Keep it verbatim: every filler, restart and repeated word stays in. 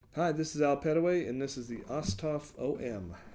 Hi, this is Al Petaway, and this is the Osthoff O M.